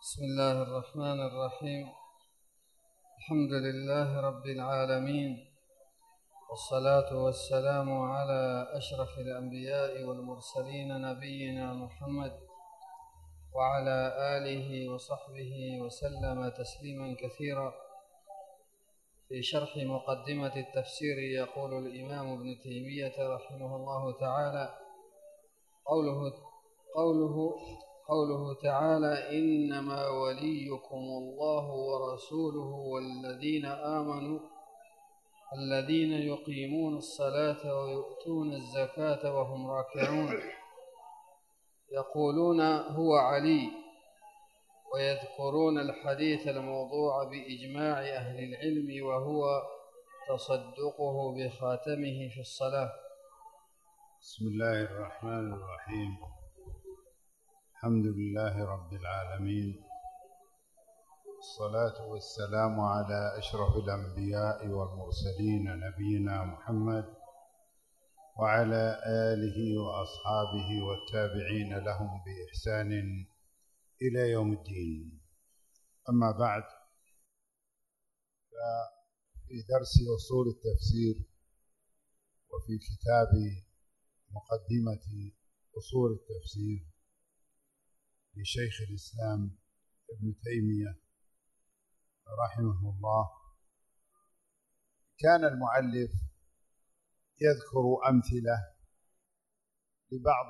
بسم الله الرحمن الرحيم. الحمد لله رب العالمين، والصلاة والسلام على أشرف الأنبياء والمرسلين نبينا محمد وعلى آله وصحبه وسلم تسليما كثيرا. في شرح مقدمة التفسير يقول الإمام ابن تيمية رحمه الله تعالى: قوله تعالى: إنما وليكم الله ورسوله والذين آمنوا الذين يقيمون الصلاة ويؤتون الزكاة وهم راكعون. يقولون هو علي، ويذكرون الحديث الموضوع بإجماع أهل العلم، وهو تصدقه بخاتمه في الصلاة. بسم الله الرحمن الرحيم. الحمد لله رب العالمين، والصلاة والسلام على أشرف الأنبياء والمرسلين نبينا محمد وعلى آله وأصحابه والتابعين لهم بإحسان إلى يوم الدين. أما بعد، ففي درس أصول التفسير وفي كتاب مقدمة أصول التفسير لشيخ الإسلام ابن تيمية رحمه الله، كان المؤلف يذكر أمثلة لبعض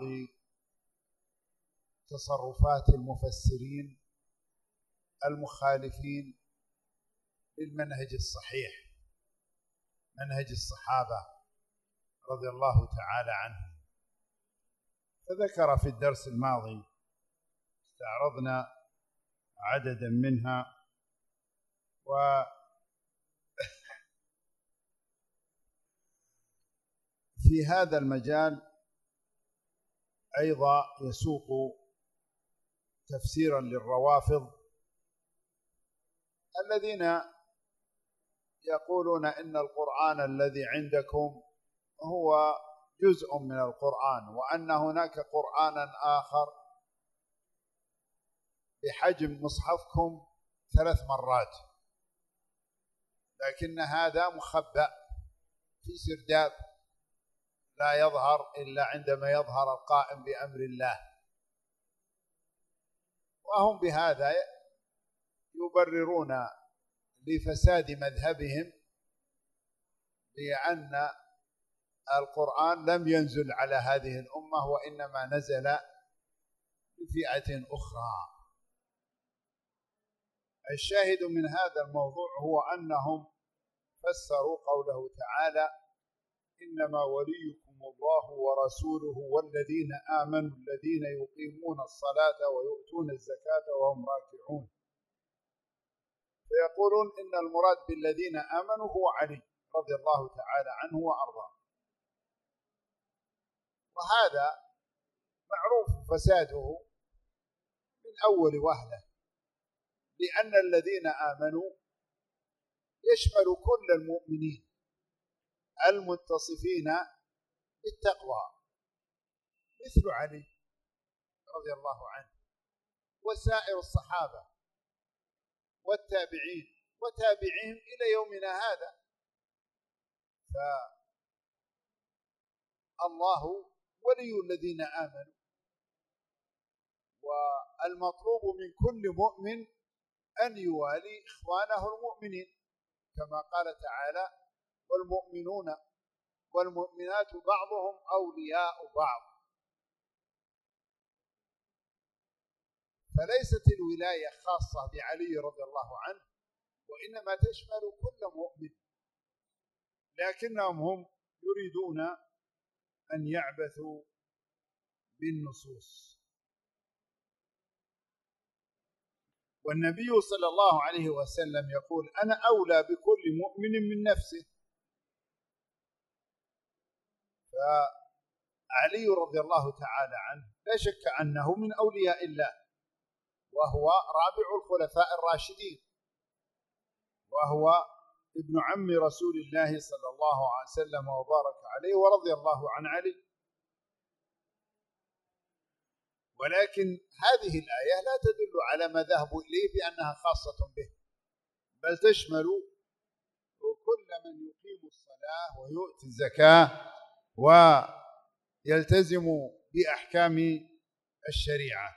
تصرفات المفسرين المخالفين للمنهج الصحيح، منهج الصحابة رضي الله تعالى عنهم. فذكر في الدرس الماضي، استعرضنا عددا منها، وفي هذا المجال أيضا يسوق تفسيرا للروافض الذين يقولون إن القرآن الذي عندكم هو جزء من القرآن، وأن هناك قرآنا آخر بحجم مصحفكم 3 مرات، لكن هذا مخبأ في سرداب لا يظهر إلا عندما يظهر القائم بأمر الله. وهم بهذا يبررون لفساد مذهبهم بأن القرآن لم ينزل على هذه الأمة، وإنما نزل بفئة أخرى. الشاهد من هذا الموضوع هو أنهم فسروا قوله تعالى: إنما وليكم الله ورسوله والذين آمنوا الذين يقيمون الصلاة ويؤتون الزكاة وهم راكعون. فيقولون إن المراد بالذين آمنوا هو علي رضي الله تعالى عنه وأرضاه، وهذا معروف فساده من أول وهلة، لأن الذين آمنوا يشمل كل المؤمنين المتصفين بالتقوى مثل علي رضي الله عنه وسائر الصحابة والتابعين وتابعيهم إلى يومنا هذا. فالله ولي الذين آمنوا، والمطلوب من كل مؤمن أن يوالي إخوانه المؤمنين، كما قال تعالى: والمؤمنون والمؤمنات بعضهم أولياء بعض. فليست الولاية خاصة بعلي رضي الله عنه، وإنما تشمل كل مؤمن، لكنهم هم يريدون أن يعبثوا بالنصوص. والنبي صلى الله عليه وسلم يقول: أنا أولى بكل مؤمن من نفسه. فعلي رضي الله تعالى عنه لا شك أنه من أولياء الله، وهو رابع الخلفاء الراشدين، وهو ابن عم رسول الله صلى الله عليه وسلم وبارك عليه ورضي الله عن علي. ولكن هذه الآية لا تدل على ما ذهبوا إليه بأنها خاصة به، بل تشمل كل من يقيم الصلاة ويؤتي الزكاة ويلتزم بأحكام الشريعة.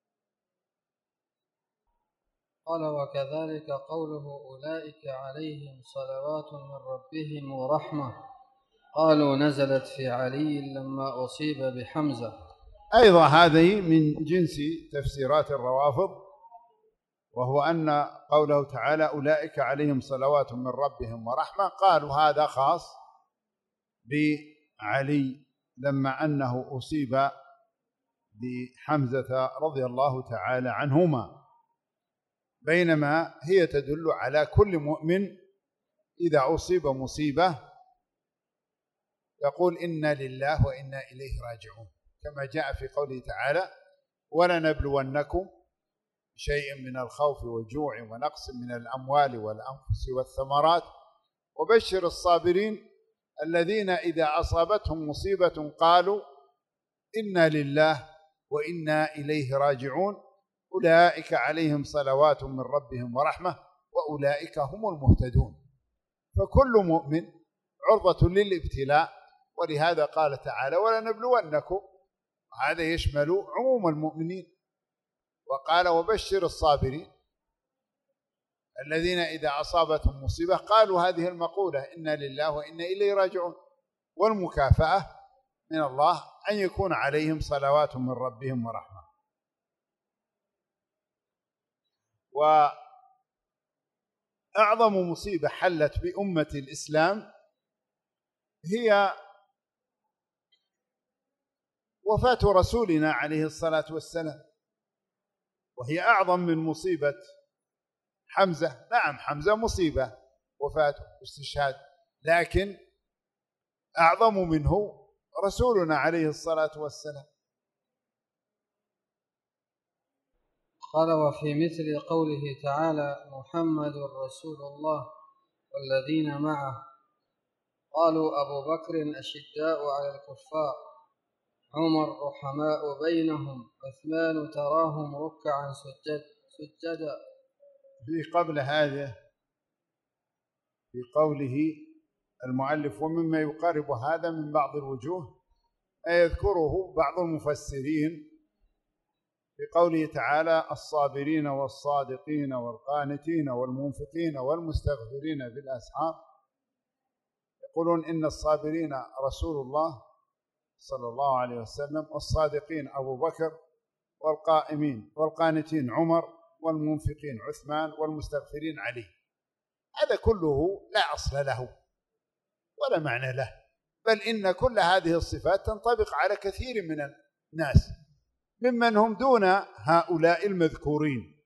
قال: وكذلك قوله: أولئك عليهم صلوات من ربهم ورحمة، قالوا نزلت في علي لما أصيب بحمزة. أيضا هذه من جنس تفسيرات الروافض، وهو أن قوله تعالى أولئك عليهم صلوات من ربهم ورحمة، قالوا هذا خاص بعلي لما أنه أصيب بحمزة رضي الله تعالى عنهما، بينما هي تدل على كل مؤمن إذا أصيب مصيبة يقول إنا لله وإنا إليه راجعون، كما جاء في قوله تعالى ولنبلونكم بشيء من الخوف والجوع ونقص من الأموال والأنفس والثمرات وبشر الصابرين الذين إذا أصابتهم مصيبة قالوا إنا لله وإنا إليه راجعون أولئك عليهم صلوات من ربهم ورحمة وأولئك هم المهتدون. فكل مؤمن عرضة للابتلاء، ولهذا قال تعالى ولنبلونكم، هذا يشمل عموم المؤمنين. وقال وبشر الصابرين الذين إذا أصابتهم مصيبة قالوا هذه المقولة إنا لله وإنا إليه راجعون، والمكافأة من الله أن يكون عليهم صلوات من ربهم ورحمة. وأعظم مصيبة حلت بأمة الإسلام هي وفاة رسولنا عليه الصلاة والسلام، وهي أعظم من مصيبة حمزة. نعم حمزة مصيبة وفاته واستشهاد، لكن أعظم منه رسولنا عليه الصلاة والسلام. قال: وفي مثل قوله تعالى محمد رسول الله والذين معه، قالوا أبو بكر أشداء على الكفار، عمر رحماء بينهم، عثمان تراهم ركعا سجدا. في قبل هذا في قوله المؤلف ومما يقارب هذا من بعض الوجوه يذكره بعض المفسرين في قوله تعالى الصابرين والصادقين والقانتين والمنفقين والمستغفرين بالأسحار، يقولون إن الصابرين رسول الله صلى الله عليه وسلم، والصادقين أبو بكر، والقانتين عمر، والمنفقين عثمان، والمستغفرين علي. هذا كله لا أصل له ولا معنى له، بل إن كل هذه الصفات تنطبق على كثير من الناس ممن هم دون هؤلاء المذكورين،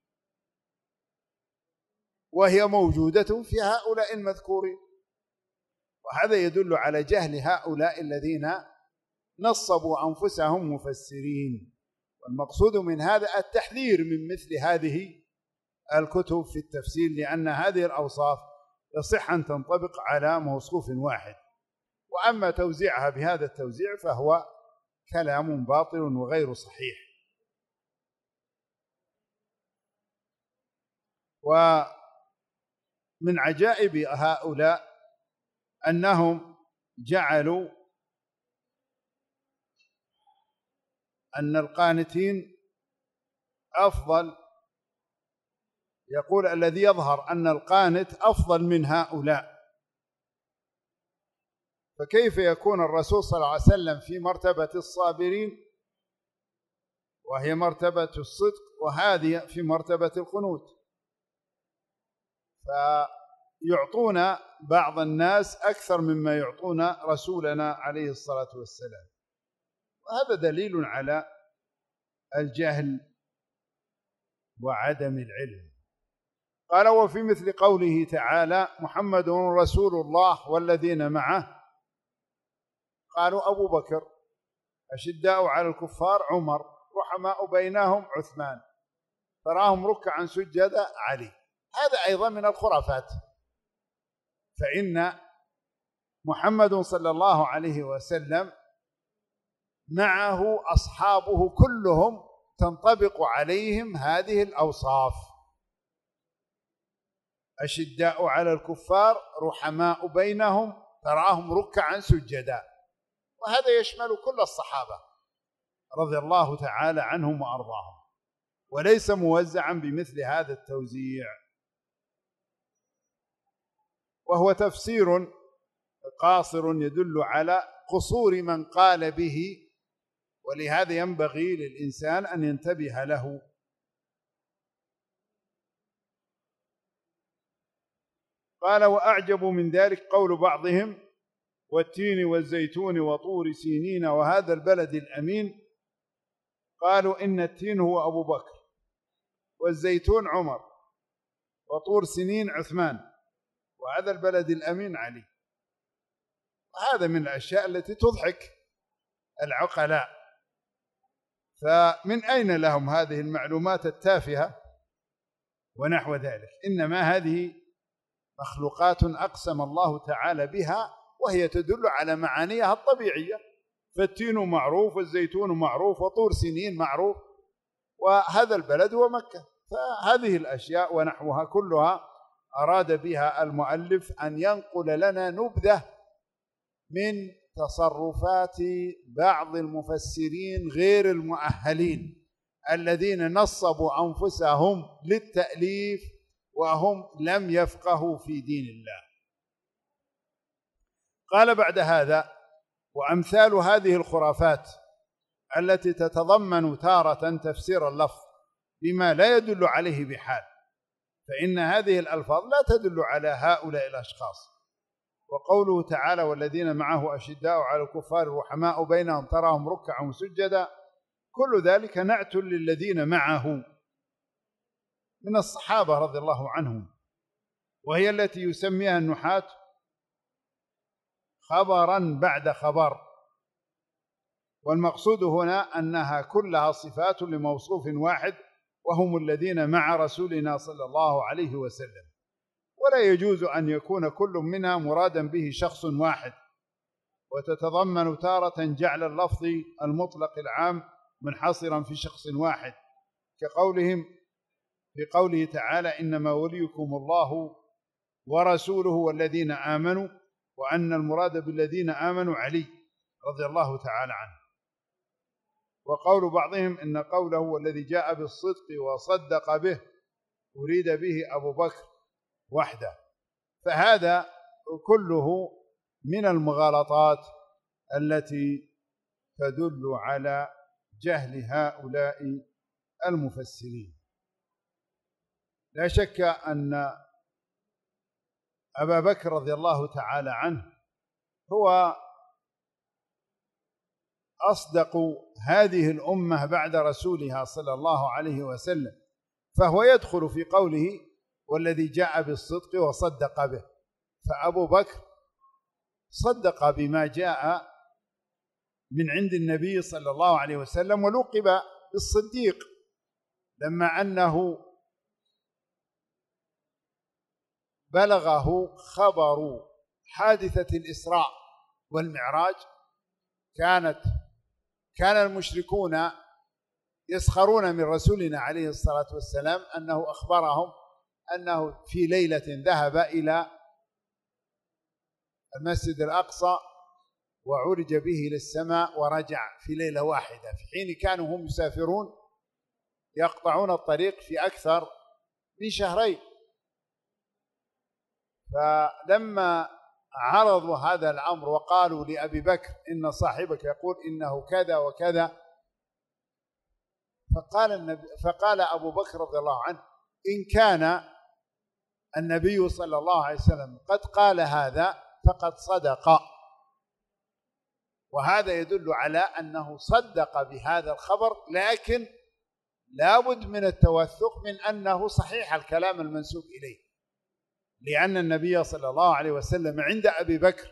وهي موجودة في هؤلاء المذكورين. وهذا يدل على جهل هؤلاء الذين نصبوا أنفسهم مفسرين. والمقصود من هذا التحذير من مثل هذه الكتب في التفسير، لأن هذه الأوصاف يصح أن تنطبق على موصوف واحد، وأما توزيعها بهذا التوزيع فهو كلام باطل وغير صحيح. ومن عجائب هؤلاء أنهم جعلوا أن القانتين أفضل، يقول الذي يظهر أن القانت أفضل من هؤلاء، فكيف يكون الرسول صلى الله عليه وسلم في مرتبة الصابرين وهي مرتبة الصدق، وهذه في مرتبة القنوت؟ فيعطون بعض الناس أكثر مما يعطون رسولنا عليه الصلاة والسلام، وهذا دليل على الجهل وعدم العلم. قال وفي مثل قوله تعالى محمد رسول الله والذين معه، قالوا أبو بكر أشداء على الكفار عمر رحماء بينهم عثمان تراهم ركعا سجدا علي. هذا أيضا من الخرافات، فإن محمد صلى الله عليه وسلم معه أصحابه كلهم تنطبق عليهم هذه الأوصاف: أشداء على الكفار رحماء بينهم تراهم ركعا سجدا. وهذا يشمل كل الصحابة رضي الله تعالى عنهم وأرضاهم، وليس موزعا بمثل هذا التوزيع، وهو تفسير قاصر يدل على قصور من قال به، ولهذا ينبغي للإنسان أن ينتبه له. قال: وأعجب من ذلك قول بعضهم: والتين والزيتون وطور سينين وهذا البلد الأمين. قالوا إن التين هو أبو بكر، والزيتون عمر، وطور سنين عثمان، وهذا البلد الأمين علي. وهذا من الأشياء التي تضحك العقلاء، فمن أين لهم هذه المعلومات التافهة ونحو ذلك؟ إنما هذه مخلوقات أقسم الله تعالى بها، وهي تدل على معانيها الطبيعية. فالتين معروف، والزيتون معروف، وطور سنين معروف، وهذا البلد هو مكة. فهذه الأشياء ونحوها كلها أراد بها المؤلف أن ينقل لنا نبذة من تصرفات بعض المفسرين غير المؤهلين الذين نصبوا أنفسهم للتأليف وهم لم يفقهوا في دين الله. قال بعد هذا: وأمثال هذه الخرافات التي تتضمن تارة تفسير اللفظ بما لا يدل عليه بحال، فإن هذه الألفاظ لا تدل على هؤلاء الأشخاص. وقوله تعالى: والذين معه أشداء على الكفار رحماء بينهم تراهم ركعا سجدا، كل ذلك نعت للذين معه من الصحابة رضي الله عنهم، وهي التي يسميها النحاة خبرا بعد خبر. والمقصود هنا أنها كلها صفات لموصوف واحد، وهم الذين مع رسولنا صلى الله عليه وسلم، ولا يجوز أن يكون كل منها مرادا به شخص واحد. وتتضمن تارة جعل اللفظ المطلق العام منحصرا في شخص واحد، كقولهم في قوله تعالى: إنما وليكم الله ورسوله والذين آمنوا، وأن المراد بالذين آمنوا علي رضي الله تعالى عنه. وقول بعضهم إن قوله والذي جاء بالصدق وصدق به أريد به أبو بكر وحده. فهذا كله من المغالطات التي تدل على جهل هؤلاء المفسرين. لا شك أن أبا بكر رضي الله تعالى عنه هو أصدق هذه الأمة بعد رسولها صلى الله عليه وسلم، فهو يدخل في قوله والذي جاء بالصدق وصدق به. فأبو بكر صدق بما جاء من عند النبي صلى الله عليه وسلم، ولقب بالصديق لما أنه بلغه خبر حادثة الإسراء والمعراج. كان المشركون يسخرون من رسولنا عليه الصلاة والسلام أنه أخبرهم أنه في ليلة ذهب إلى المسجد الأقصى وعرج به للسماء ورجع في ليلة واحدة، في حين كانوا هم يسافرون يقطعون الطريق في أكثر من شهرين. فلما عرضوا هذا الأمر وقالوا لأبي بكر إن صاحبك يقول إنه كذا وكذا، فقال أبو بكر رضي الله عنه: إن كان النبي صلى الله عليه وسلم قد قال هذا فقد صدق. وهذا يدل على أنه صدق بهذا الخبر، لكن لا بد من التوثق من أنه صحيح الكلام المنسوب إليه، لأن النبي صلى الله عليه وسلم عند أبي بكر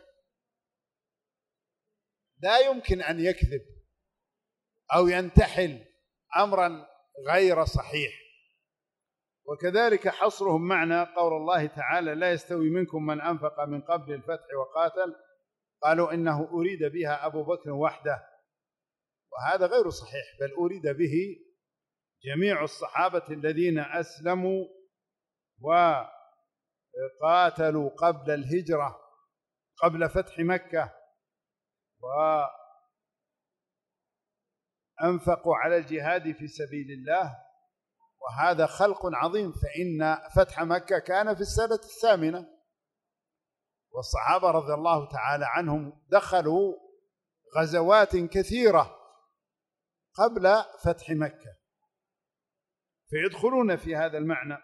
لا يمكن أن يكذب أو ينتحل أمرا غير صحيح. وكذلك حصرهم معنى قول الله تعالى: لا يستوي منكم من أنفق من قبل الفتح وقاتل، قالوا إنه أريد بها أبو بكر وحده، وهذا غير صحيح، بل أريد به جميع الصحابة الذين أسلموا وقاتلوا قبل الهجرة قبل فتح مكة وأنفقوا على الجهاد في سبيل الله، وهذا خلق عظيم، فإن فتح مكة كان في السنة 8، والصحابة رضي الله تعالى عنهم دخلوا غزوات كثيرة قبل فتح مكة، فيدخلون في هذا المعنى.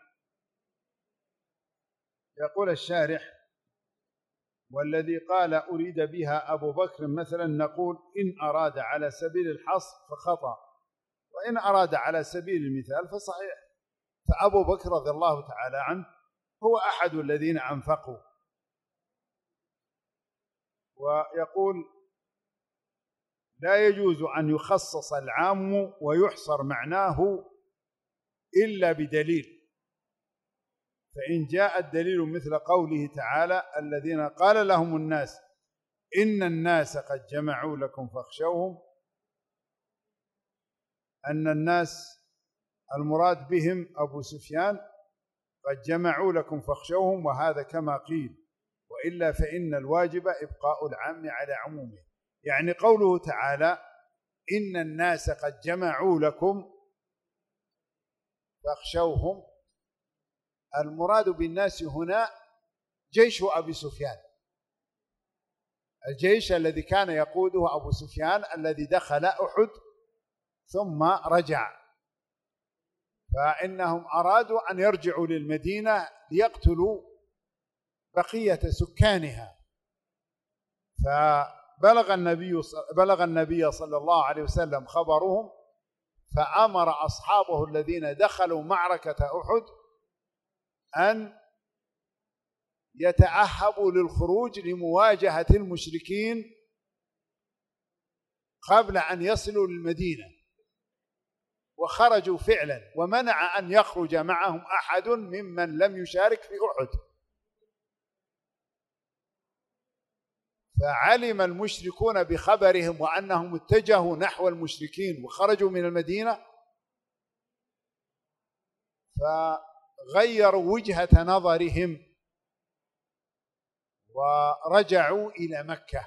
يقول الشارح: والذي قال أريد بها أبو بكر مثلا نقول إن أراد على سبيل الحصر فخطأ، وإن أراد على سبيل المثال فصحيح. فأبو بكر رضي الله تعالى عنه هو أحد الذين أنفقوا. ويقول: لا يجوز أن يخصص العام ويحصر معناه إلا بدليل، فإن جاء الدليل مثل قوله تعالى: الذين قال لهم الناس إن الناس قد جمعوا لكم فاخشوهم، أن الناس المراد بهم أبو سفيان، قد جمعوا لكم فاخشوهم، وهذا كما قيل، وإلا فإن الواجب إبقاء العام على عمومه. يعني قوله تعالى إن الناس قد جمعوا لكم فاخشوهم، المراد بالناس هنا جيش أبي سفيان، الجيش الذي كان يقوده أبو سفيان الذي دخل أحد ثم رجع، فإنهم أرادوا أن يرجعوا للمدينة ليقتلوا بقية سكانها، فبلغ النبي صلى الله عليه وسلم خبرهم، فأمر أصحابه الذين دخلوا معركة أحد أن يتأهبوا للخروج لمواجهة المشركين قبل أن يصلوا للمدينة، وخرجوا فعلا، ومنع أن يخرج معهم أحد ممن لم يشارك في أحد. فعلم المشركون بخبرهم وأنهم اتجهوا نحو المشركين وخرجوا من المدينة، فغيروا وجهة نظرهم ورجعوا إلى مكة.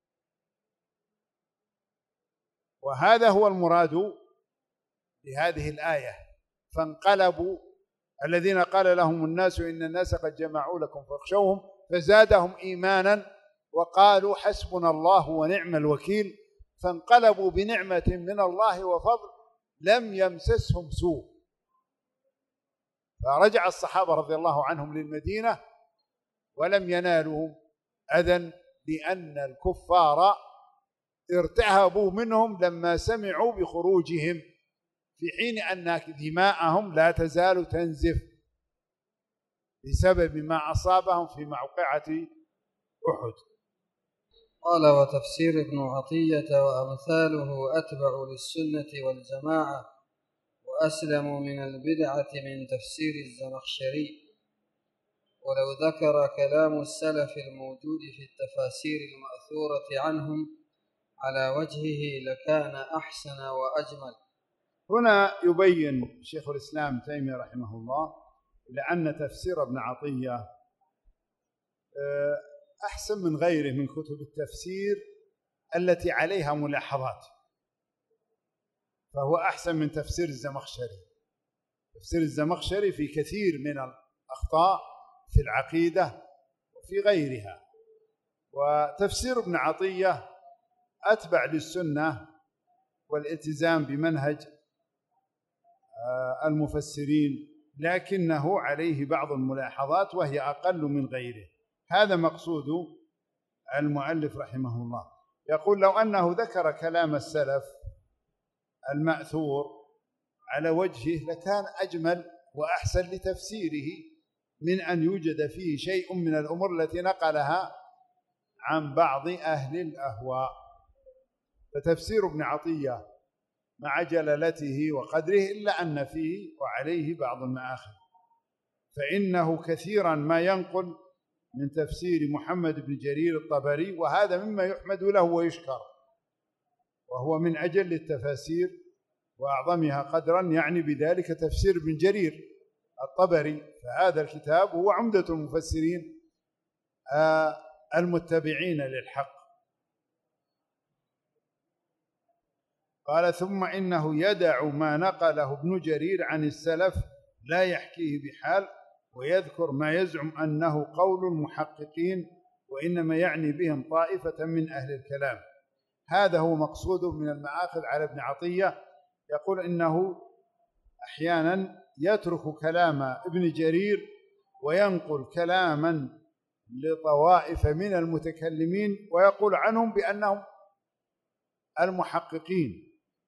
وهذا هو المراد بهذه الآية: فانقلبوا الذين قال لهم الناس إن الناس قد جمعوا لكم فاخشوهم فزادهم إيمانا وقالوا حسبنا الله ونعم الوكيل، فانقلبوا بنعمة من الله وفضل لم يمسسهم سوء. فرجع الصحابة رضي الله عنهم للمدينة ولم ينالوا أذى، لأن الكفار ارتهبوا منهم لما سمعوا بخروجهم، في حين أن دماءهم لا تزال تنزف بسبب ما أصابهم في موقعة أحد. قال: وتفسير ابن عطية وأمثاله أتبع للسنة والجماعة وأسلم من البدعة من تفسير الزمخشري، ولو ذكر كلام السلف الموجود في التفاسير المأثورة عنهم على وجهه لكان أحسن وأجمل. هنا يبين شيخ الإسلام تيمية رحمه الله لأن تفسير ابن عطية أحسن من غيره من كتب التفسير التي عليها ملاحظات، فهو أحسن من تفسير الزمخشري. تفسير الزمخشري في كثير من الأخطاء في العقيدة وفي غيرها، وتفسير ابن عطية أتبع للسنة والالتزام بمنهج المفسرين، لكنه عليه بعض الملاحظات وهي أقل من غيره. هذا مقصود المؤلف رحمه الله. يقول: لو أنه ذكر كلام السلف المأثور على وجهه لكان أجمل وأحسن لتفسيره من أن يوجد فيه شيء من الأمور التي نقلها عن بعض أهل الأهواء. فتفسير ابن عطية مع جلالته وقدره إلا أن فيه وعليه بعض المآخذ، فإنه كثيرا ما ينقل من تفسير محمد بن جرير الطبري، وهذا مما يحمد له ويشكر، وهو من أجل التفاسير وأعظمها قدرا يعني بذلك تفسير ابن جرير الطبري، فهذا الكتاب هو عمدة المفسرين المتبعين للحق. قال ثم إنه يدع ما نقله ابن جرير عن السلف لا يحكيه بحال، ويذكر ما يزعم أنه قول المحققين وإنما يعني بهم طائفة من أهل الكلام. هذا هو مقصوده من المآخذ على ابن عطية، يقول إنه أحيانا يترك كلام ابن جرير وينقل كلاما لطوائف من المتكلمين ويقول عنهم بأنهم المحققين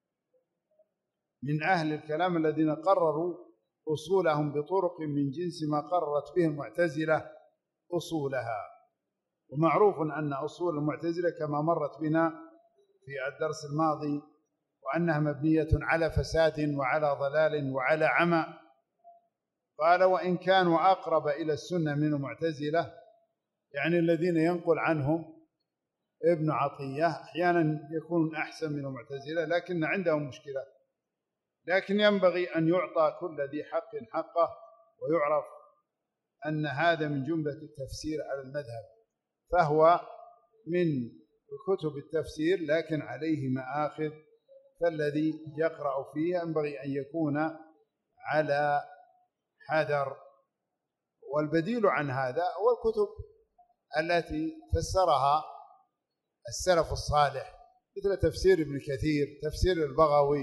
من أهل الكلام الذين قرروا أصولهم بطرق من جنس ما قررت به المعتزلة أصولها. ومعروف أن أصول المعتزلة كما مرت بنا في الدرس الماضي وأنها مبنية على فساد وعلى ضلال وعلى عمى. قال وإن كانوا أقرب إلى السنة من المعتزلة، يعني الذين ينقل عنهم ابن عطية أحيانا يكون أحسن من المعتزلة، لكن عندهم مشكلة. لكن ينبغي أن يعطى كل ذي حق حقه، ويعرف أن هذا من جملة التفسير على المذهب، فهو من كتب التفسير لكن عليه مآخذ، فالذي يقرأ فيه ينبغي أن يكون على حذر. والبديل عن هذا هو الكتب التي فسرها السلف الصالح، مثل تفسير ابن كثير، تفسير البغوي،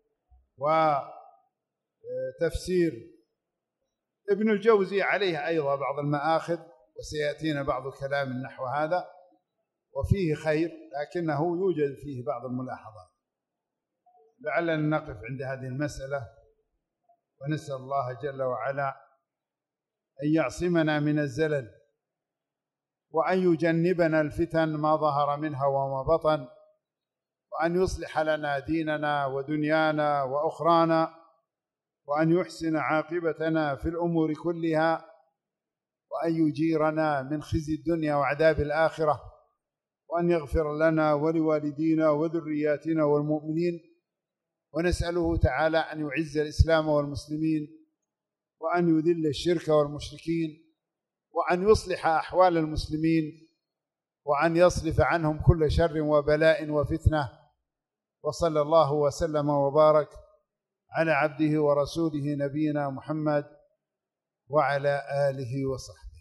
وتفسير ابن الجوزي عليه أيضا بعض المآخذ، وسيأتينا بعض الكلام نحو هذا، وفيه خير لكنه يوجد فيه بعض الملاحظات. لعلنا نقف عند هذه المسألة، ونسأل الله جل وعلا أن يعصمنا من الزلل، وأن يجنبنا الفتن ما ظهر منها وما بطن، وأن يصلح لنا ديننا ودنيانا وأخرانا، وأن يحسن عاقبتنا في الأمور كلها، وأن يجيرنا من خزي الدنيا وعذاب الآخرة، وأن يغفر لنا ولوالدينا وذرياتنا والمؤمنين. ونسأله تعالى أن يعز الإسلام والمسلمين، وأن يذل الشرك والمشركين، وأن يصلح أحوال المسلمين، وأن يصرف عنهم كل شر وبلاء وفتنة. وصلى الله وسلم وبارك على عبده ورسوله نبينا محمد وعلى آله وصحبه.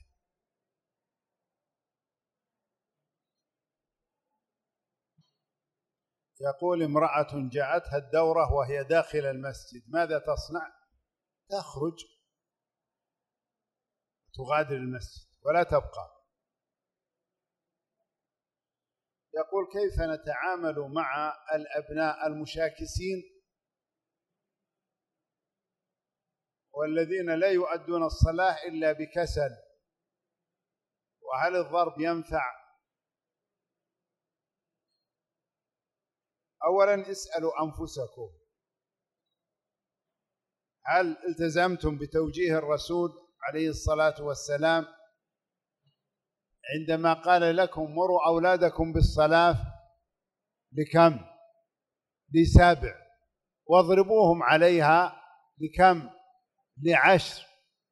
يقول امرأة جاءتها الدورة وهي داخل المسجد، ماذا تصنع؟ تخرج تغادر المسجد ولا تبقى. يقول كيف نتعامل مع الأبناء المشاكسين والذين لا يؤدون الصلاة إلا بكسل، وهل الضرب ينفع؟ أولا اسألوا أنفسكم، هل التزمتم بتوجيه الرسول عليه الصلاة والسلام عندما قال لكم مروا أولادكم بالصلاة لكم؟ ل7، واضربوهم عليها لكم؟ ل10.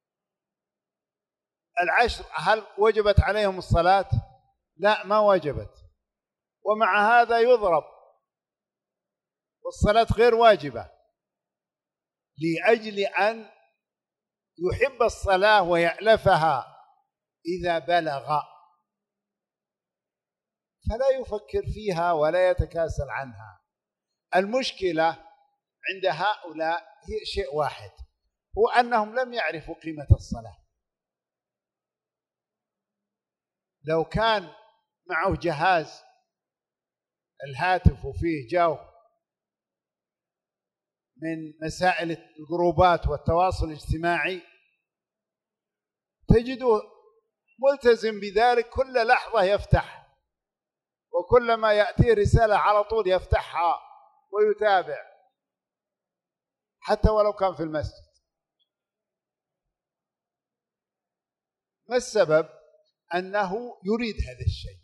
10 هل وجبت عليهم الصلاة؟ لا، ما وجبت، ومع هذا يضرب والصلاة غير واجبة، لأجل أن يحب الصلاة ويألفها إذا بلغ، فلا يفكر فيها ولا يتكاسل عنها. المشكلة عند هؤلاء هي شيء واحد، هو أنهم لم يعرفوا قيمة الصلاة. لو كان معه جهاز الهاتف وفيه جو من مسائل الجروبات والتواصل الاجتماعي، تجده ملتزم بذلك، كل لحظة يفتح، وكلما يأتيه رسالة على طول يفتحها ويتابع، حتى ولو كان في المسجد. ما السبب؟ أنه يريد هذا الشيء.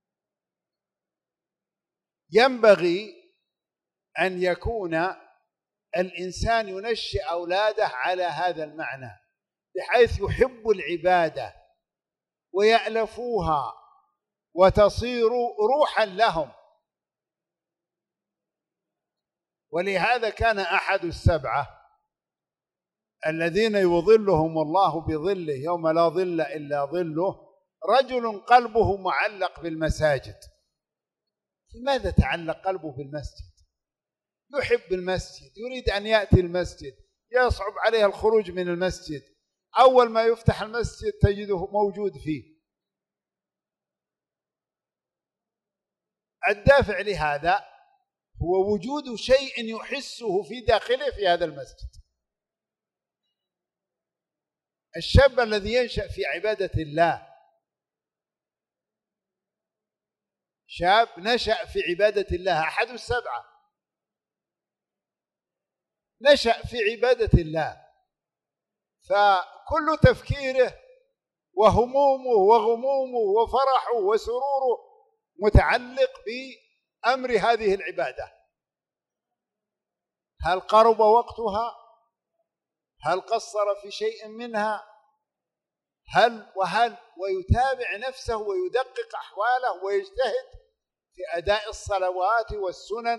ينبغي أن يكون الإنسان ينشئ أولاده على هذا المعنى، بحيث يحب العبادة ويألفوها وتصير روحا لهم. ولهذا كان أحد السبعة الذين يظلهم الله بظله يوم لا ظل إلا ظله رجل قلبه معلق بالمساجد. لماذا تعلق قلبه بالمسجد؟ يحب المسجد، يريد أن يأتي المسجد، يصعب عليه الخروج من المسجد، أول ما يفتح المسجد تجده موجود فيه. الدافع لهذا هو وجود شيء يحسه في داخله في هذا المسجد. الشاب الذي ينشأ في عبادة الله، شاب نشأ في عبادة الله، أحد السبعة نشأ في عبادة الله، فكل تفكيره وهمومه وغمومه وفرحه وسروره متعلق بأمر هذه العبادة. هل قرب وقتها؟ هل قصر في شيء منها؟ هل ويتابع نفسه ويدقق أحواله ويجتهد في أداء الصلوات والسنن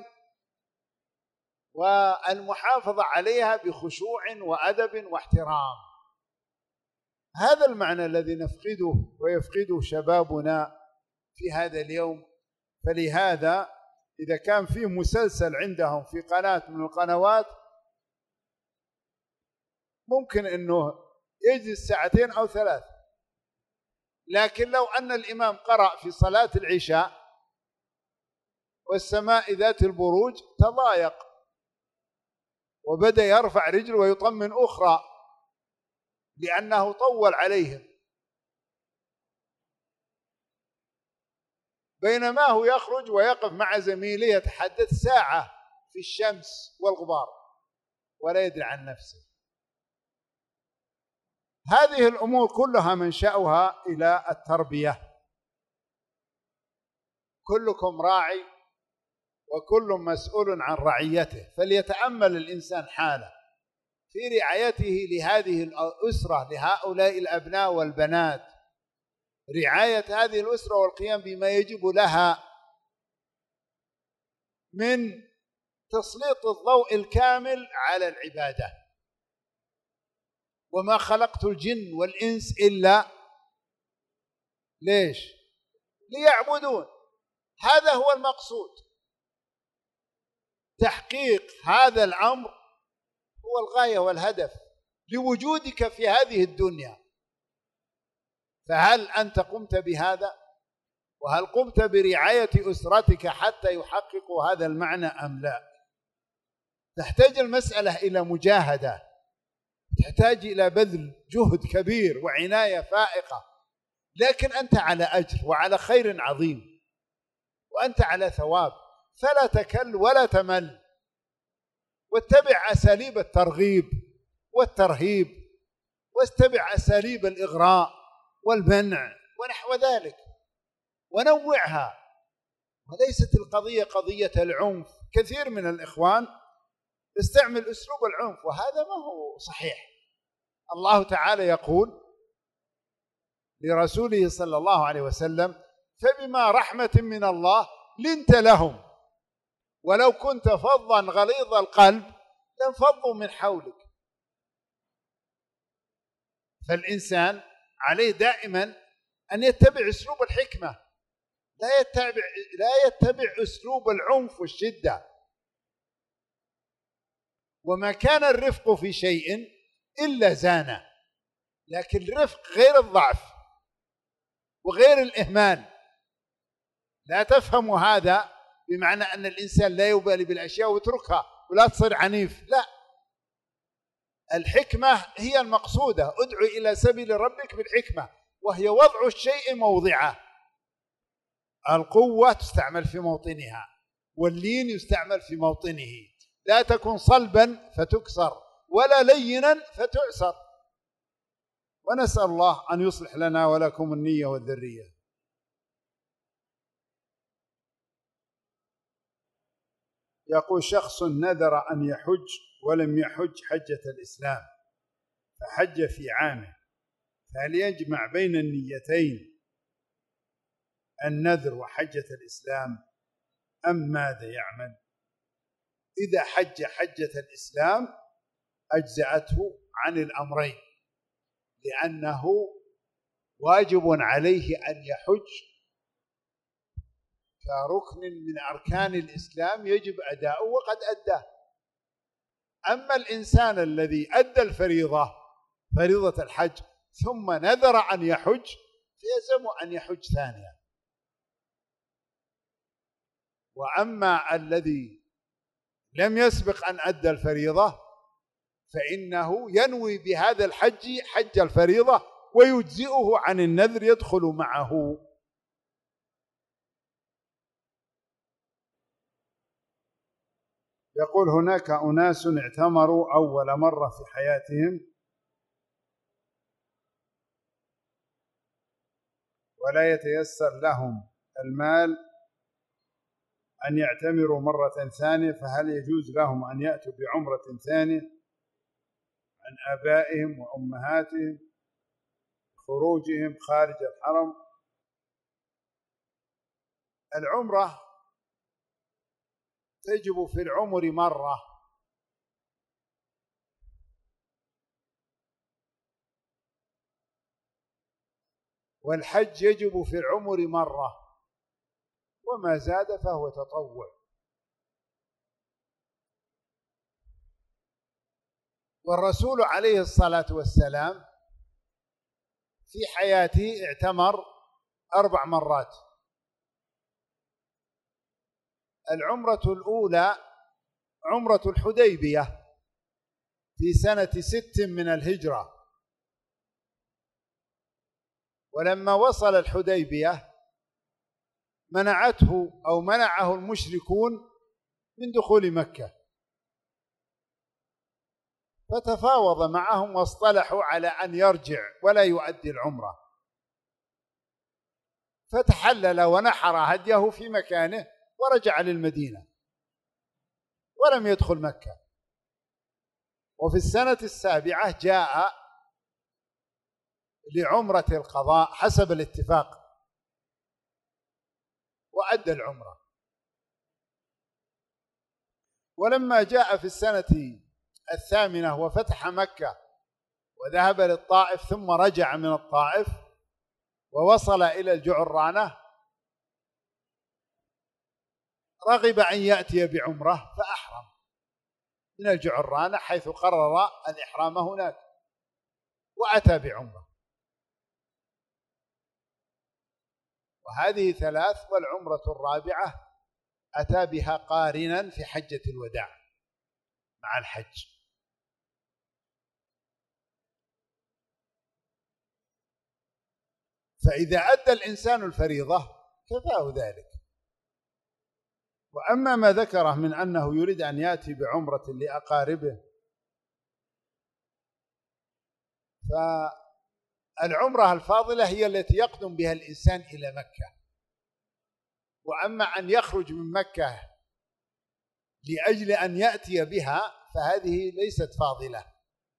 والمحافظة عليها بخشوع وأدب واحترام. هذا المعنى الذي نفقده ويفقده شبابنا في هذا اليوم. فلهذا إذا كان فيه مسلسل عندهم في قناة من القنوات ممكن أنه يجلس ساعتين أو ثلاث، لكن لو أن الإمام قرأ في صلاة العشاء والسماء ذات البروج تضايق وبدأ يرفع رجل ويطمن أخرى لأنه طول عليهم، بينما هو يخرج ويقف مع زميله يتحدث ساعة في الشمس والغبار ولا يدري عن نفسه. هذه الأمور كلها منشأها إلى التربية. كلكم راعي وكل مسؤول عن رعيته، فليتأمل الإنسان حاله في رعايته لهذه الأسرة، لهؤلاء الأبناء والبنات، رعاية هذه الأسرة والقيام بما يجب لها من تسليط الضوء الكامل على العبادة. وما خلقت الجن والإنس إلا ليش؟ ليعبدون. هذا هو المقصود. تحقيق هذا الأمر هو الغاية والهدف لوجودك في هذه الدنيا. فهل أنت قمت بهذا؟ وهل قمت برعاية أسرتك حتى يحققوا هذا المعنى أم لا؟ تحتاج المسألة إلى مجاهدة، تحتاج إلى بذل جهد كبير وعناية فائقة، لكن أنت على أجر وعلى خير عظيم وأنت على ثواب. فلا تكل ولا تمل، واتبع أساليب الترغيب والترهيب، واتبع أساليب الإغراء والمنع ونحو ذلك، ونوعها. وليست القضية قضية العنف. كثير من الإخوان يستعمل أسلوب العنف وهذا ما هو صحيح. الله تعالى يقول لرسوله صلى الله عليه وسلم: فبما رحمة من الله لنت لهم ولو كنت فظا غليظ القلب لانفضوا من حولك. فالإنسان عليه دائما أن يتبع أسلوب الحكمة، لا يتبع أسلوب العنف والشدة. وما كان الرفق في شيء إلا زانه، لكن الرفق غير الضعف وغير الإهمال. لا تفهموا هذا بمعنى أن الإنسان لا يبالي بالأشياء ويتركها ولا تصير عنيف، لا. الحكمة هي المقصودة. ادعو إلى سبيل ربك بالحكمة، وهي وضع الشيء موضعه. القوة تستعمل في موطنها، واللين يستعمل في موطنه. لا تكن صلبا فتكسر ولا لينا فتعسر. ونسأل الله أن يصلح لنا ولكم النية والذرية. يقول: شخص نذر أن يحج ولم يحج حجة الإسلام فحج في عامه، فهل يجمع بين النيتين النذر وحجة الإسلام أم ماذا يعمل؟ إذا حج حجة الإسلام أجزأته عن الأمرين، لأنه واجب عليه أن يحج كركن من أركان الإسلام يجب أداؤه وقد أداه. أما الإنسان الذي أدى الفريضة فريضة الحج ثم نذر أن يحج فيلزم أن يحج ثانيا. وأما الذي لم يسبق أن أدى الفريضة فإنه ينوي بهذا الحج حج الفريضة ويجزئه عن النذر يدخل معه. يقول هناك أناس اعتمروا أول مرة في حياتهم ولا يتيسر لهم المال أن يعتمروا مرة ثانية، فهل يجوز لهم أن يأتوا بعمرة ثانية عن آبائهم وأمهاتهم خروجهم خارج الحرم؟ العمرة تجب في العمر مرة، والحج يجب في العمر مرة، وما زاد فهو تطوع. والرسول عليه الصلاة والسلام في حياته اعتمر 4 مرات. العمرة الأولى عمرة الحديبية في سنة 6 من الهجرة، ولما وصل الحديبية منعه المشركون من دخول مكة، فتفاوض معهم واصطلحوا على أن يرجع ولا يؤدي العمرة، فتحلل ونحر هديه في مكانه ورجع للمدينة ولم يدخل مكة. وفي السنة 7 جاء لعمرة القضاء حسب الاتفاق وأدى العمرة. ولما جاء في السنة 8 وفتح مكة وذهب للطائف ثم رجع من الطائف ووصل إلى الجعرانة رغب أن يأتي بعمرة فأحرم من الجعرانة حيث قرر الإحرام هناك وأتى بعمرة. وهذه 3، والعمرة الرابعة أتى بها قارنا في حجة الوداع مع الحج. فإذا أدى الإنسان الفريضة كفاه ذلك. وأما ما ذكره من أنه يريد أن يأتي بعمرة لأقاربه، فالعمرة الفاضلة هي التي يقدم بها الإنسان إلى مكة. وأما أن يخرج من مكة لأجل أن يأتي بها فهذه ليست فاضلة،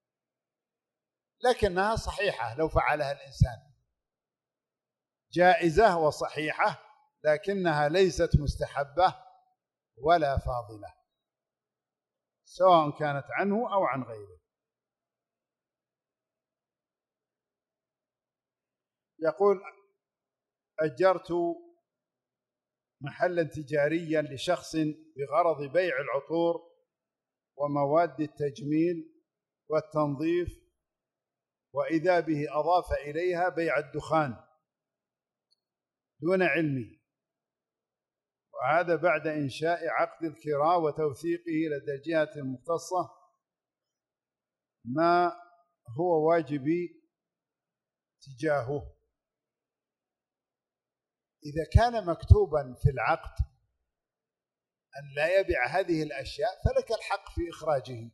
لكنها صحيحة لو فعلها الإنسان، جائزة وصحيحة، لكنها ليست مستحبة ولا فاضلة سواء كانت عنه أو عن غيره. يقول أجرت محلا تجاريا لشخص بغرض بيع العطور ومواد التجميل والتنظيف، وإذا به أضاف إليها بيع الدخان دون علمي، وهذا بعد إنشاء عقد الكراء وتوثيقه لدى الجهة المختصة. ما هو واجبي تجاهه؟ إذا كان مكتوبا في العقد أن لا يبيع هذه الأشياء فلك الحق في إخراجه،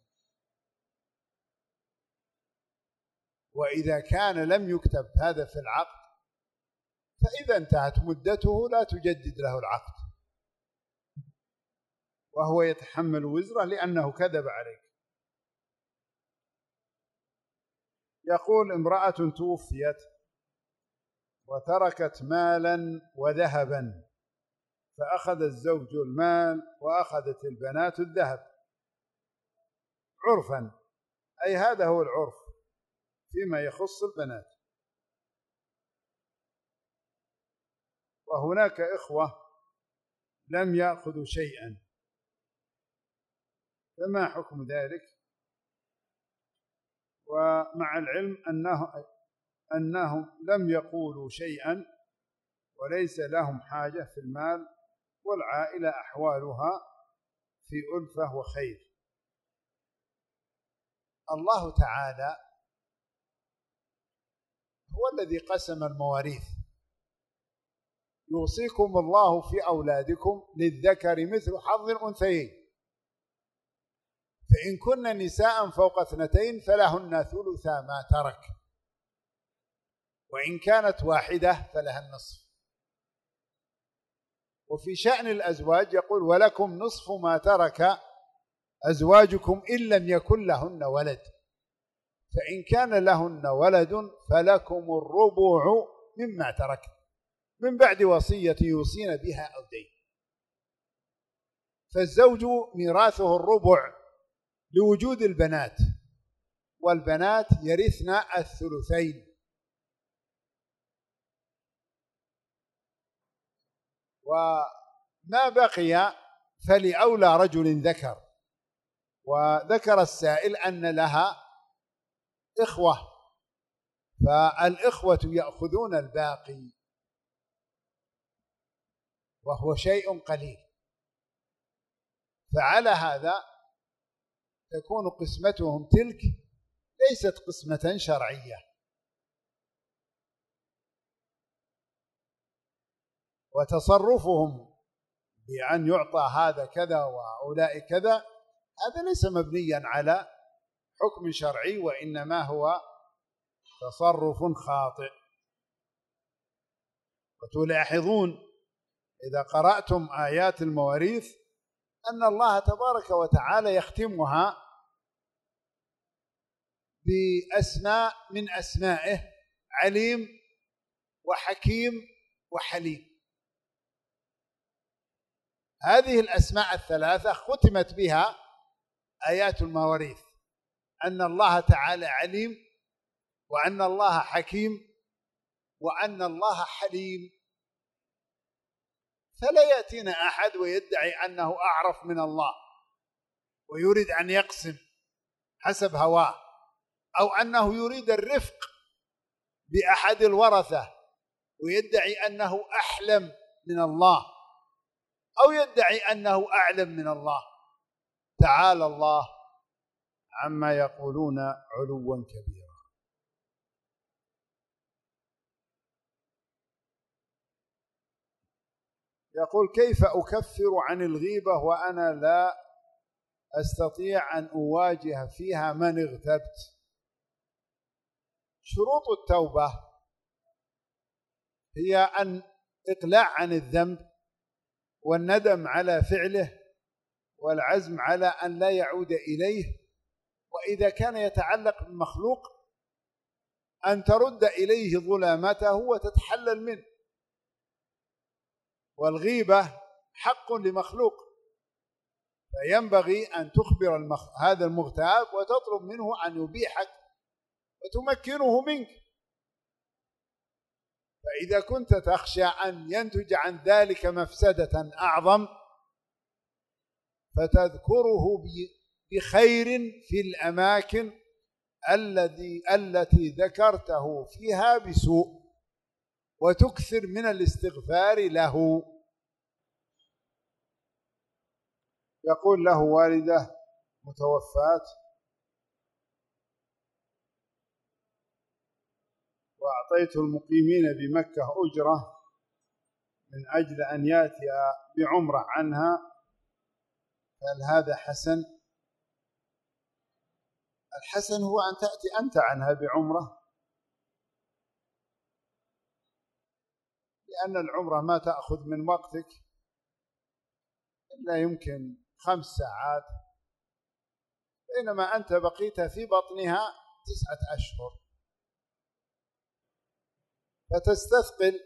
وإذا كان لم يكتب هذا في العقد فإذا انتهت مدته لا تجدد له العقد، وهو يتحمل وزره لأنه كذب عليك. يقول امرأة توفيت وتركت مالا وذهبا، فأخذ الزوج المال وأخذت البنات الذهب عرفا، أي هذا هو العرف فيما يخص البنات. وهناك إخوة لم يأخذوا شيئا، فما حكم ذلك؟ ومع العلم أنهم لم يقولوا شيئا وليس لهم حاجة في المال، والعائلة أحوالها في ألفة وخير. الله تعالى هو الذي قسم المواريث، يوصيكم الله في أولادكم للذكر مثل حظ الأنثيين، فإن كن نساء فوق 2 فلهن ثلثا ما ترك، وإن كانت واحدة فلها النصف. وفي شأن الأزواج يقول ولكم نصف ما ترك أزواجكم إن لم يكن لهن ولد، فإن كان لهن ولد فلكم الربع مما ترك من بعد وصية يوصين بها أو دين. فالزوج ميراثه الربع لوجود البنات، والبنات يرثن الثلثين. وما بقي فلأولى رجل ذكر. وذكر السائل أن لها إخوة، فالإخوة يأخذون الباقي وهو شيء قليل، فعلى هذا تكون قسمتهم تلك ليست قسمة شرعية. وتصرفهم بأن يعطى هذا كذا وأولئك كذا هذا ليس مبنيا على حكم شرعي، وإنما هو تصرف خاطئ. وتلاحظون إذا قرأتم آيات المواريث أن الله تبارك وتعالى يختمها بأسماء من أسمائه: عليم وحكيم وحليم. هذه الأسماء الثلاثة ختمت بها آيات المواريث، أن الله تعالى عليم، وأن الله حكيم، وأن الله حليم. فلا يأتينا أحد ويدعي أنه أعرف من الله ويريد أن يقسم حسب هواه، أو أنه يريد الرفق بأحد الورثة ويدعي أنه أحلم من الله، أو يدعي أنه أعلم من الله. تعالى الله عما يقولون علوا كبيرا. يقول: كيف أكفر عن الغيبة وأنا لا أستطيع أن أواجه فيها من اغتبت؟ شروط التوبة هي أن إقلاع عن الذنب، والندم على فعله، والعزم على أن لا يعود إليه. وإذا كان يتعلق بالمخلوق أن ترد إليه ظلامته وتتحلل منه. والغيبة حق لمخلوق، فينبغي أن تخبر هذا المغتاب وتطلب منه أن يبيحك وتمكنه منك. فإذا كنت تخشى أن ينتج عن ذلك مفسدة أعظم فتذكره بخير في الأماكن التي ذكرته فيها بسوء، وتكثر من الاستغفار له. يقول: له والدة متوفاة وأعطيت المقيمين بمكة أجرة من أجل أن يأتي بعمرة عنها، هل هذا حسن؟ الحسن هو أن تأتي أنت عنها بعمرة، لأن العمرة ما تأخذ من وقتك إلا يمكن 5 ساعات، بينما أنت بقيت في بطنها 9 أشهر. فتستثقل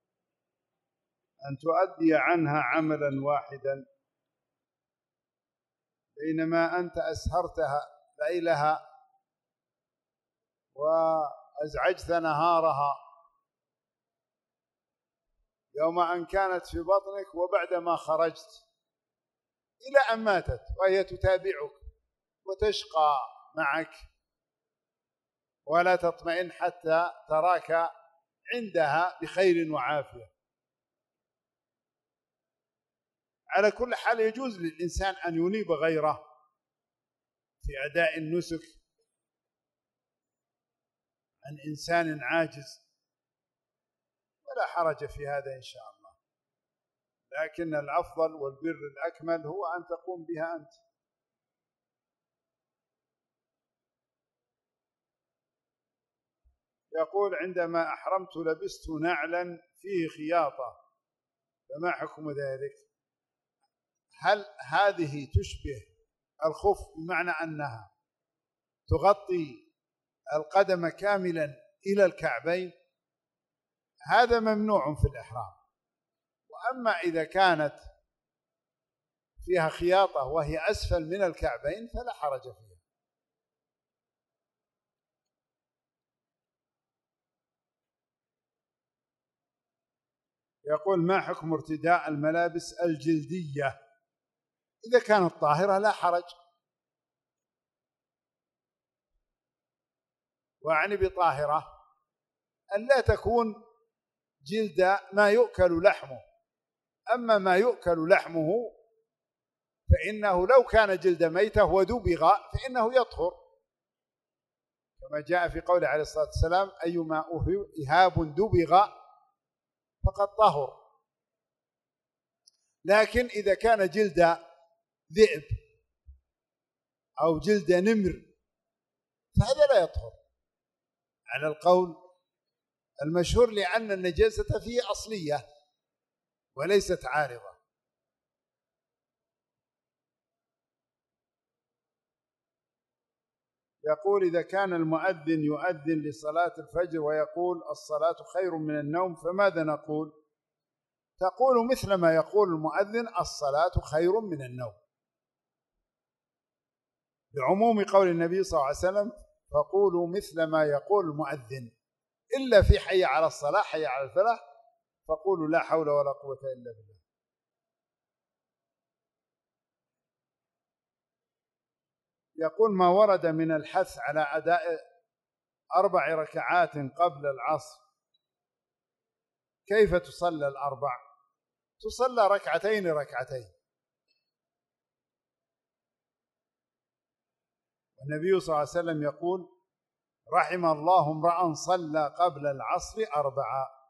أن تؤدي عنها عملا واحدا، بينما أنت أسهرتها ليلها وأزعجت نهارها يوم أن كانت في بطنك وبعدما خرجت إلى أن ماتت وهي تتابعك وتشقى معك ولا تطمئن حتى تراك عندها بخير وعافية. على كل حال يجوز للإنسان أن ينيب غيره في أداء النسك عن إنسان عاجز، ولا حرج في هذا إن شاء الله، لكن الأفضل والبر الأكمل هو أن تقوم بها أنت. يقول: عندما أحرمت لبست نعلا فيه خياطة، فما حكم ذلك؟ هل هذه تشبه الخف بمعنى أنها تغطي القدم كاملا إلى الكعبين؟ هذا ممنوع في الإحرام. وأما إذا كانت فيها خياطة وهي أسفل من الكعبين فلا حرج فيها. يقول: ما حكم ارتداء الملابس الجلدية؟ إذا كانت طاهرة لا حرج. وأعني بطاهرة أن لا تكون جلد ما يؤكل لحمه، أما ما يؤكل لحمه فإنه لو كان جلد ميتة ودبغ فإنه يطهر، كما جاء في قوله عليه الصلاة والسلام: أيما إهاب دبغ فقد طهر. لكن إذا كان جلد ذئب أو جلد نمر فهذا لا يطهر على القول المشهور، لأن النجاسة فيه أصلية وليست عارضة. يقول: إذا كان المؤذن يؤذن لصلاة الفجر ويقول الصلاة خير من النوم فماذا نقول؟ تقول مثل ما يقول المؤذن: الصلاة خير من النوم، بعموم قول النبي صلى الله عليه وسلم: فقولوا مثل ما يقول المؤذن، إلا في حي على الصلاة حي على الفلاح فقولوا لا حول ولا قوة إلا بالله. يقول: ما ورد من الحث على أداء 4 ركعات قبل العصر، كيف تصلى الأربع؟ تصلى ركعتين ركعتين. والنبي صلى الله عليه وسلم يقول: رحم الله امرأ صلى قبل العصر 4.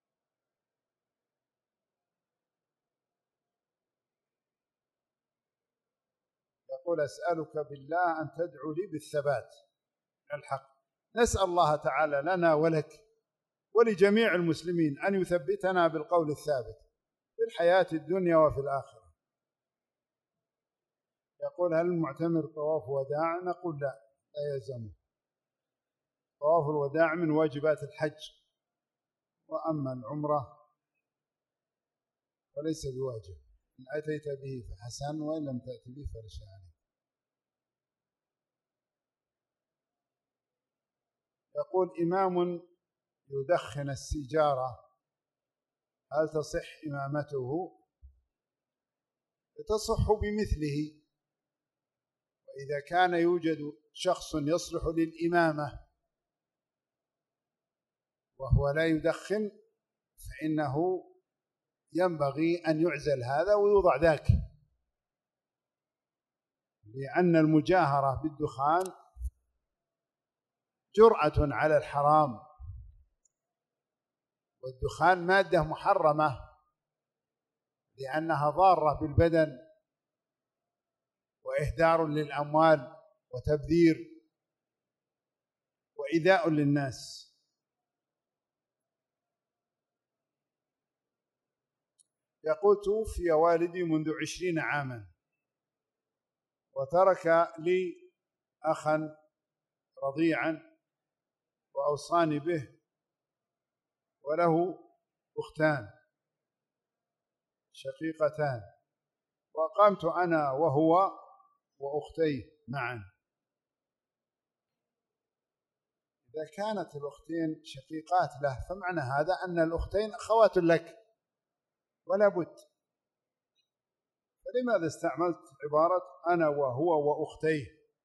يقول: أسألك بالله أن تدعو لي بالثبات الحق. نسأل الله تعالى لنا ولك ولجميع المسلمين أن يثبتنا بالقول الثابت في الحياة الدنيا وفي الآخرة. يقول: هل المعتمر طواف وداع؟ نقول لا يلزمه. طواف الوداع من واجبات الحج، وأما العمرة فليس بواجب، إن أتيت به فحسن وإن لم تأت به فلا شيء عليك. يقول: إمام يدخن السيجارة هل تصح إمامته؟ تصح بمثله، وإذا كان يوجد شخص يصلح للإمامة وهو لا يدخن فإنه ينبغي أن يعزل هذا ويوضع ذاك، لأن المجاهرة بالدخان جرأة على الحرام، والدخان مادة محرمة لأنها ضارة بالبدن وإهدار للأموال وتبذير وإيذاء للناس. يقول: توفي والدي منذ 20 عاما وترك لي أخا رضيعا وأوصاني به وله أختان شقيقتان، وأقمت أنا وهو وأختيه معا. إذا كانت الأختين شقيقات له فمعنى هذا أن الأختين أخوات لك ولا بد. فلماذا استعملت عبارة أنا وهو وأختيه؟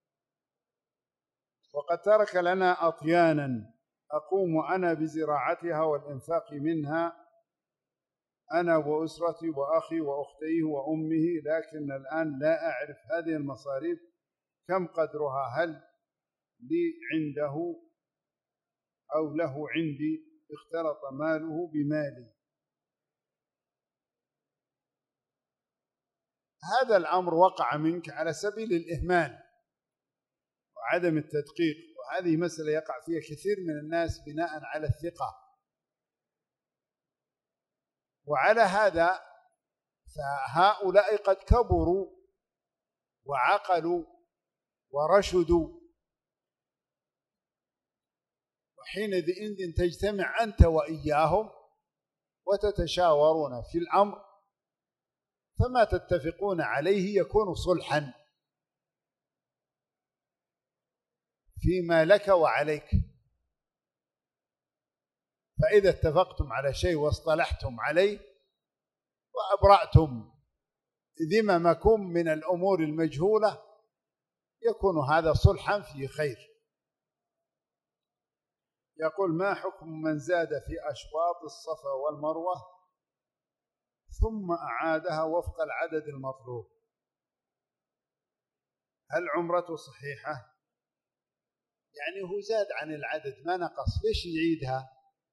وقد ترك لنا أطيانا أقوم أنا بزراعتها والإنفاق منها، أنا وأسرتي وأخي وأختيه وأمه، لكن الآن لا أعرف هذه المصاريف كم قدرها، هل لي عنده أو له عندي، اختلط ماله بمالي. هذا الأمر وقع منك على سبيل الإهمال وعدم التدقيق، وهذه مسألة يقع فيها كثير من الناس بناء على الثقة. وعلى هذا فهؤلاء قد كبروا وعقلوا ورشدوا، وحينئذ تجتمع أنت وإياهم وتتشاورون في الأمر، فما تتفقون عليه يكون صلحا فيما لك وعليك. فإذا اتفقتم على شيء واصطلحتم عليه وأبرأتم ذممكم من الأمور المجهولة يكون هذا صلحا فيه خير. يقول: ما حكم من زاد في أشواط الصفا والمروة ثم أعادها وفق العدد المطلوب؟ هل عمرته صحيحة؟ يعني هو زاد عن العدد ما نقص، ليش يعيدها؟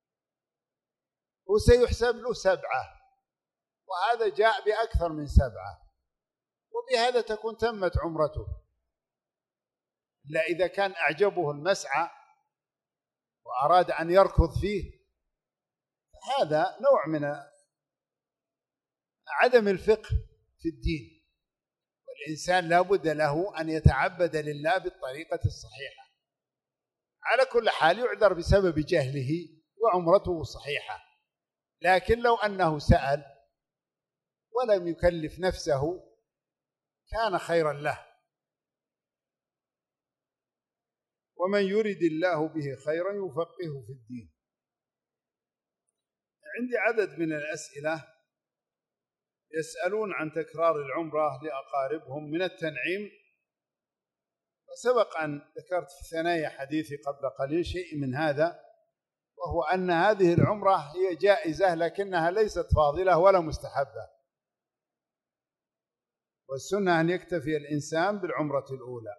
هو سيحسب له 7 وهذا جاء بأكثر من 7، وبهذا تكون تمت عمرته. لا إذا كان أعجبه المسعى وأراد أن يركض فيه، هذا نوع من عدم الفقه في الدين، والإنسان لا بد له أن يتعبد لله بالطريقة الصحيحة. على كل حال يعذر بسبب جهله وعمرته صحيحة، لكن لو أنه سأل ولم يكلف نفسه كان خيرا له. ومن يرد الله به خيرا يفقهه في الدين. عندي عدد من الأسئلة يسألون عن تكرار العمرة لأقاربهم من التنعيم، وسبق أن ذكرت في ثنايا حديثي قبل قليل شيء من هذا، وهو أن هذه العمرة هي جائزة لكنها ليست فاضلة ولا مستحبة، والسنة أن يكتفي الإنسان بالعمرة الأولى.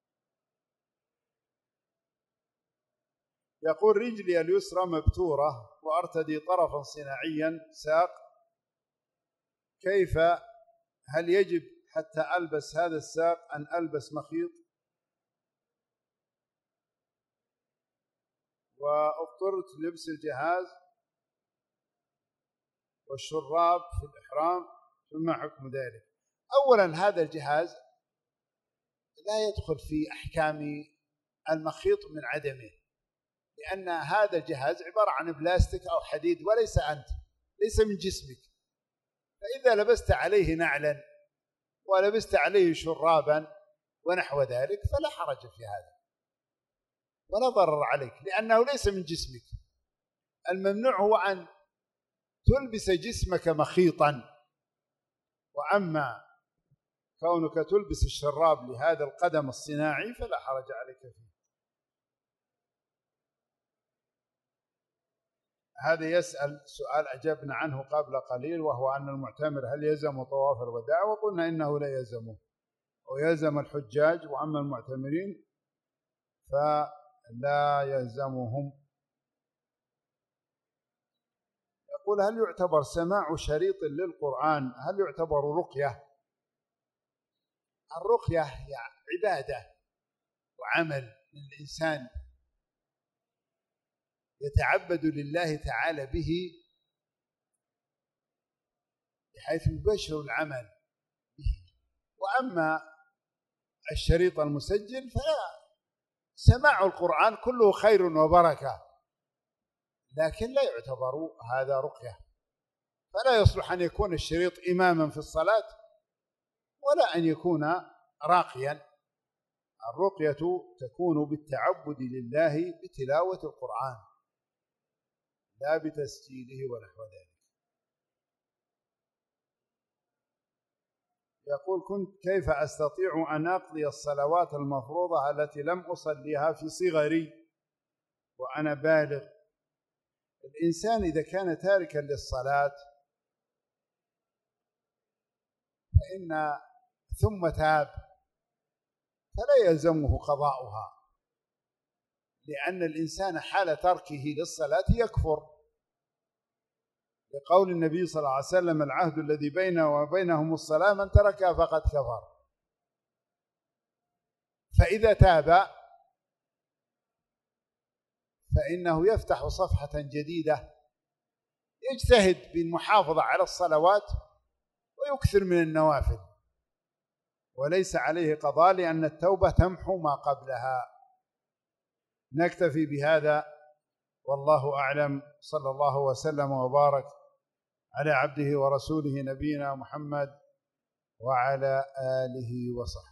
يقول: رجلي اليسرى مبتورة وأرتدي طرفا صناعيا ساق، كيف؟ هل يجب حتى ألبس هذا الساق أن ألبس مخيط؟ واضطرت لبس الجهاز والشراب في الإحرام، فما حكم ذلك؟ أولا هذا الجهاز لا يدخل في أحكام المخيط من عدمه، لأن هذا الجهاز عبارة عن بلاستيك أو حديد وليس أنت، ليس من جسمك. فإذا لبست عليه نعلا ولبست عليه شرابا ونحو ذلك فلا حرج في هذا ولا ضرر عليك، لأنه ليس من جسمك. الممنوع هو أن تلبس جسمك مخيطا، وأما كونك تلبس الشراب لهذا القدم الصناعي فلا حرج عليك فيه. هذا يسأل سؤال أجبنا عنه قبل قليل، وهو أن المعتمر هل يلزم طواف الوداع؟ وقلنا إنه لا يلزمه، ويلزم الحجاج، وأما المعتمرين فلا يلزمهم. يقول: هل يعتبر سماع شريط للقرآن هل يعتبر رقية؟ الرقية هي عبادة وعمل للإنسان يتعبد لله تعالى به بحيث يبشر العمل به. وأما الشريط المسجل فلا، سماع القرآن كله خير وبركة، لكن لا يعتبر هذا رقية، فلا يصلح أن يكون الشريط إماما في الصلاة ولا أن يكون راقيا. الرقية تكون بالتعبد لله بتلاوة القرآن لا بتسجيله ونحو ذلك. يقول: كيف أستطيع أن أقضي الصلوات المفروضة التي لم أصليها في صغري وأنا بالغ؟ الإنسان إذا كان تاركا للصلاة ثم تاب فلا يلزمه قضاؤها، لأن الإنسان حال تركه للصلاة يكفر، لقول النبي صلى الله عليه وسلم: العهد الذي بينه وبينهم الصلاة، من تركها فقد كفر. فإذا تاب فإنه يفتح صفحة جديدة، يجتهد بالمحافظة على الصلوات ويكثر من النوافل، وليس عليه قضاء، لأن التوبة تمحو ما قبلها. نكتفي بهذا والله أعلم. صلى الله وسلم وبارك على عبده ورسوله نبينا محمد وعلى آله وصحبه.